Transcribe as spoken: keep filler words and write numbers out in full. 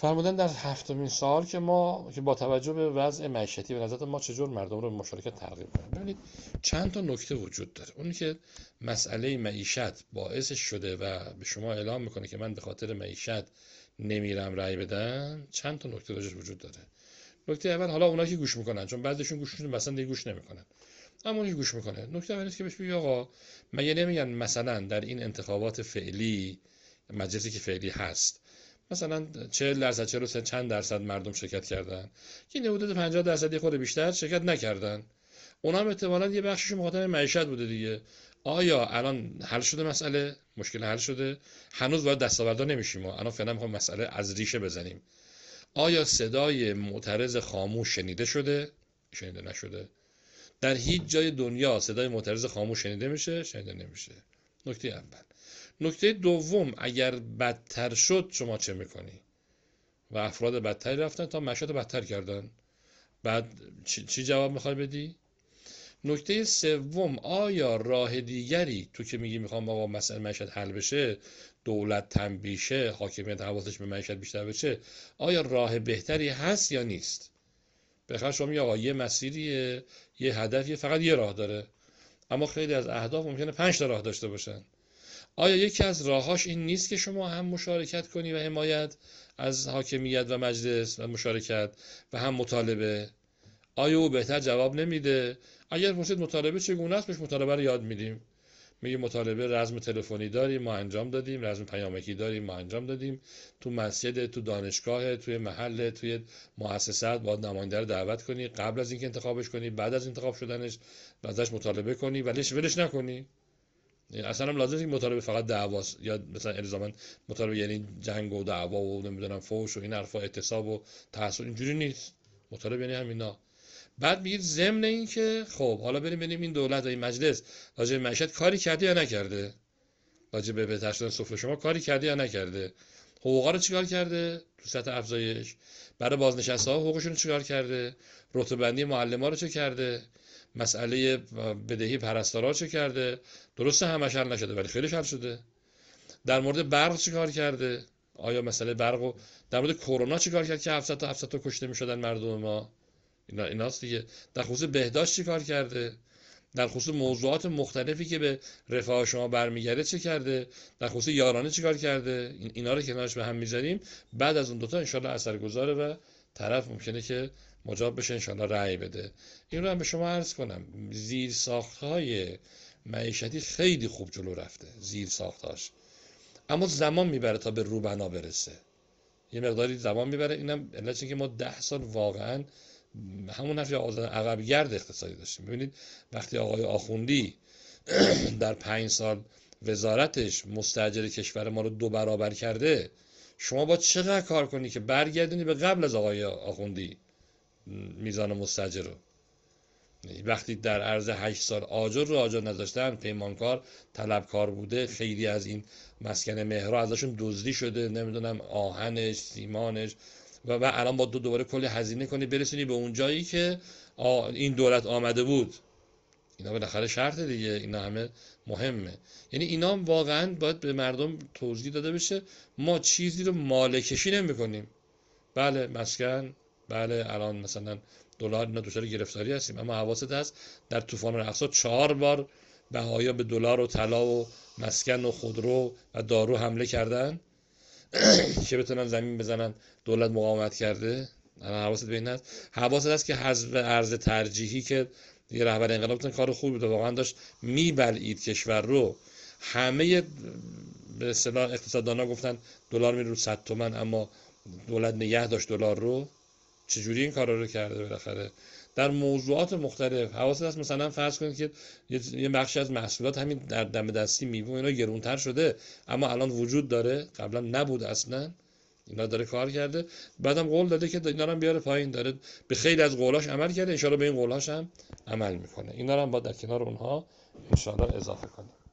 فرمودن در هفتمین سال که ما که با توجه به وضع معیشتی و نظر ما چجور مردم رو به مشارکت ترغیب کنیم. ببینید چند تا نکته وجود داره. اونی که مسئله معیشت باعث شده و به شما اعلام میکنه که من به خاطر معیشت نمیرم رأی بدم، چند تا نکته راجعش وجود داره. نکته اول، حالا اونایی که گوش میکنن، چون بعضیشون گوششون مثلا دیگه گوش نمیکنن، اما اونی که گوش میکنه، نکته اول که بهش بگی آقا مگه نمیگن مثلا در این انتخابات فعلی، مجلسی که فعلی هست، مثلا چهل درصد چهل و سه چند درصد مردم شرکت کردن، که این حدود پنجاه درصدی خود بیشتر شرکت نکردن، اونا هم احتمالاً یه بخششون مخاطب معیشت بوده دیگه. آیا الان حل شده مسئله؟ مشکل حل شده؟ هنوز باید دستاوردها نمیشیم، ما الان فعلا میخوام مسئله از ریشه بزنیم. آیا صدای معترض خاموش شنیده شده؟ شنیده نشده. در هیچ جای دنیا صدای معترض خاموش شنیده میشه؟ شنیده نمیشه. نکته اول. نکته دوم، اگر بدتر شد شما چه میکنی؟ و افراد بدتری رفتن تا مشهد بدتر کردن، بعد چی, چی جواب میخوای بدی؟ نکته سوم، آیا راه دیگری، تو که میگی میخوام آقا مسئله معیشت حل بشه، دولت تنبیه شه، حاکمیت حواسش به معیشت بیشتر بشه، آیا راه بهتری هست یا نیست؟ بخاطر شما میگی آقا یه مسیریه، یه هدفیه، فقط یه راه داره، اما خیلی از اهداف ممکنه پنج تا راه داشته باشن. آیا یکی از راهاش این نیست که شما هم مشارکت کنی و حمایت از حاکمیت و مجلس و مشارکت و هم مطالبه؟ آیا او بهتر جواب نمیده؟ اگر پرسید مطالبه چگونه است، بهش مطالبه رو یاد میدیم. میگه مطالبه رزم تلفنی داریم ما انجام دادیم، رزم پیامکی داریم ما انجام دادیم، تو مسجد، تو دانشگاه، توی محل، توی مؤسسات باید نماینده رو دعوت کنی، قبل از اینکه انتخابش کنی، بعد از انتخاب شدنش ازش مطالبه کنی، ولیش ولش نکنی. اصلا هم لازم نیست مطالبه فقط دعواست، یا مثلا الزاما مطالبه یعنی جنگ و دعوا و نمیدونم فوش و این حرفا، اعتصاب و تعصب، اینجوری نیست. مطالبه یعنی همینا. بعد میگید ضمن این که خب حالا بریم ببینیم این دولت و این مجلس راجع به معیشت کاری کرده یا نکرده، راجع به بهتر شدن سفره شما کاری کرده یا نکرده، حقوقا رو چیکار کرده تو سطح افزایش، برای بازنشسته ها حقوقشون رو چیکار کرده، رتبه بندی معلما رو چه کرده، مسئله بدهی پرستارا چه کرده. درسته همش حل نشده ولی خیلیش حل شده. در مورد برق چیکار کرده؟ آیا مسئله برق، در مورد کرونا چیکار کرد که هفتصد تا هفتصد تا کشته میشدن مردم ما؟ اینا ایناست دیگه. در خصوص بهداشت چیکار کرده؟ در خصوص موضوعات مختلفی که به رفاه شما برمیگرده چه کرده؟ در خصوص یارانه چیکار کرده؟ اینا رو کنارش به هم میذاریم، بعد از اون دوتا انشالله اثرگذاره و طرف ممکنه که مجاب بشه، انشالله رأی بده. این رو هم به شما عرض کنم، زیر ساختهای معیشتی خیلی خوب جلو رفته، زیر ساختاش، اما زمان میبره تا به روبنا برسه، یه مقداری زمان میبره. اینم علتش اینه که ما ده سال واقعا همون حرفی عقب گرد اقتصادی داشتیم. ببینید وقتی آقای آخوندی در پنج سال وزارتش مستاجر کشور ما رو دو برابر کرده، شما با چقدر کار کنی که برگردونی به قبل از آقای آخوندی میزان مستاجر رو؟ وقتی در عرض هشت سال آجر رو آجر نذاشتن، پیمانکار طلبکار بوده، خیلی از این مسکن مهرها ازشون دزدی شده، نمیدونم آهنش، سیمانش، و و الان با دو دوباره کلی هزینه کنی برسونی به اون جایی که این دولت آمده بود. اینا بالاخره شرط دیگه، اینا همه مهمه. یعنی اینا واقعا باید به مردم توضیح داده بشه ما چیزی رو مالکشی نمی کنیم. بله مسکن، بله الان مثلا دلار، اینا دچار گرفتاری هستیم، اما حواست هست در طوفان الاقصی چهار بار بهایا به دلار و طلا و مسکن و خودرو و دارو حمله کردن که بتونن زمین بزنن. دولت مقاومت کرده. حواست به این هست. حواست هست که حذف ارز ترجیحی که یه رهبر انقلاب تون کار خوبی بود، واقعا داشت میبلعید کشور رو. همه به اصطلاح اقتصاددانا گفتن دلار میره رو صد تومن، اما دولت نگه داشت دلار رو. چجوری این کارا رو کرده بالاخره در موضوعات مختلف؟ حواست هست مثلا فرض کنید که یه بخشی از محصولات همین در دم دستی میوه اینا گرونتر شده، اما الان وجود داره، قبلا نبود اصلا. اینا داره کار کرده، بعدم قول داده که اینا رو بیاره پایین، داره به خیلی از قولاش عمل کرده، ان شاءالله به این قولاش هم عمل میکنه. اینا رو هم با در کنار اونها ان شاءالله اضافه کنیم.